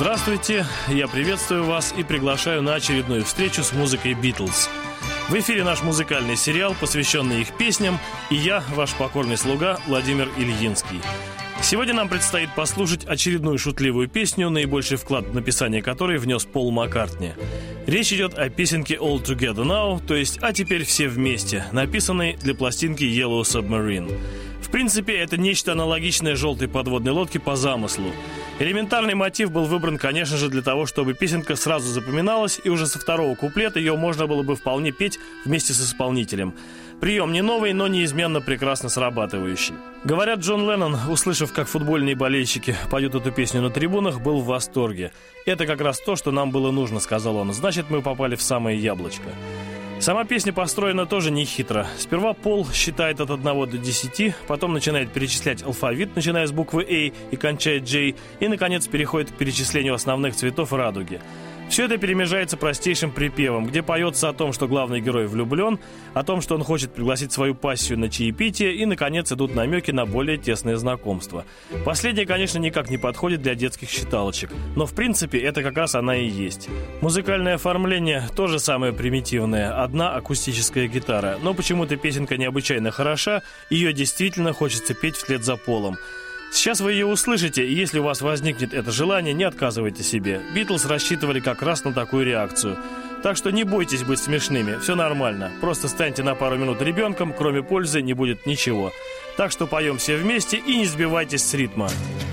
Здравствуйте, я приветствую вас и приглашаю на очередную встречу с музыкой Beatles. В эфире наш музыкальный сериал, посвященный их песням, и я, ваш покорный слуга Владимир Ильинский. Сегодня нам предстоит послушать очередную шутливую песню, наибольший вклад в написание которой внес Пол Маккартни. Речь идет о песенке All Together Now, то есть «А теперь все вместе», написанной для пластинки Yellow Submarine. В принципе, это нечто аналогичное желтой подводной лодке по замыслу. Элементарный мотив был выбран, конечно же, для того, чтобы песенка сразу запоминалась, и уже со второго куплета ее можно было бы вполне петь вместе с исполнителем. Прием не новый, но неизменно прекрасно срабатывающий. Говорят, Джон Леннон, услышав, как футбольные болельщики поют эту песню на трибунах, был в восторге. «Это как раз то, что нам было нужно», — сказал он. «Значит, мы попали в самое яблочко». Сама песня построена тоже не хитро. Сперва Пол считает от 1 до 10, потом начинает перечислять алфавит, начиная с буквы A и кончая J, и, наконец, переходит к перечислению основных цветов радуги. Все это перемежается простейшим припевом, где поется о том, что главный герой влюблен, о том, что он хочет пригласить свою пассию на чаепитие, и, наконец, идут намеки на более тесное знакомство. Последнее, конечно, никак не подходит для детских считалочек, но, в принципе, это как раз она и есть. Музыкальное оформление тоже самое примитивное, одна акустическая гитара, но почему-то песенка необычайно хороша, ее действительно хочется петь вслед за Полом. Сейчас вы ее услышите, и если у вас возникнет это желание, не отказывайте себе. Битлз рассчитывали как раз на такую реакцию. Так что не бойтесь быть смешными, все нормально. Просто станьте на пару минут ребенком, кроме пользы не будет ничего. Так что поем все вместе и не сбивайтесь с ритма.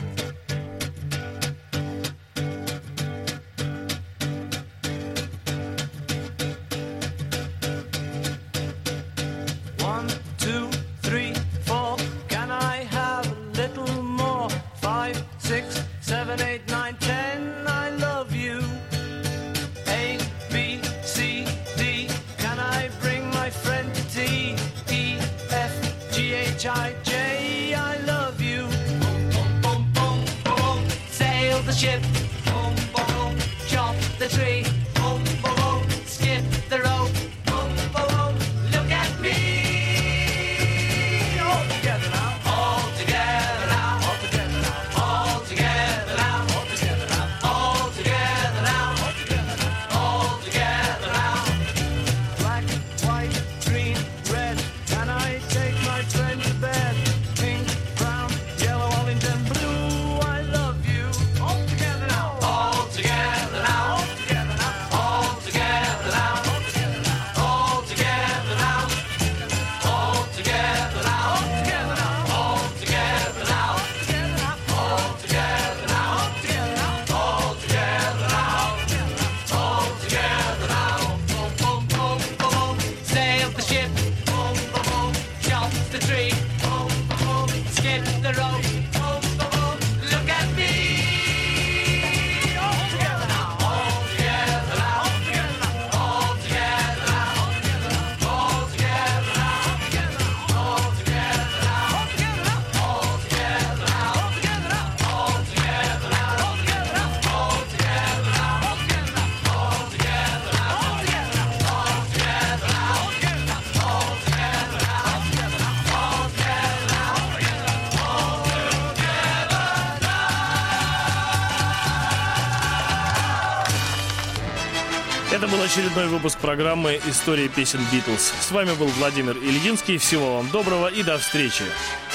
I love you. Boom, boom, boom, boom, boom. Sail the ship. Boom, boom, boom. Chop the tree. Boom, boom, boom. Skip the rope. Boom, boom, boom. Look at me. All together now. All together now. All together now. All together now. All together now. All together now. All together now. All together now. Black, white, green, red. Can I take my friend to bed? Pink, brown, yellow, orange and blue. I love you. All together now. All together now. All together now. All together now. All together now. All together now. All together now. All together now. All together now. All together now. All together now. All together now. Boom, boom, boom, boom. Sail the ship. Boom, boom, boom. Chop the tree. Boom, boom, boom. Skip the rope. Boom, boom, boom. Look at me. All together now. All together now. All together now. All together now. All together now. All together now. All together now. All together now. All together now. All together now. All together now. All together now. All together now. All together now. All together now. All together now. All together now. All together now. Это был очередной выпуск программы «История песен Битлз». С вами был Владимир Ильинский. Всего вам доброго и до встречи.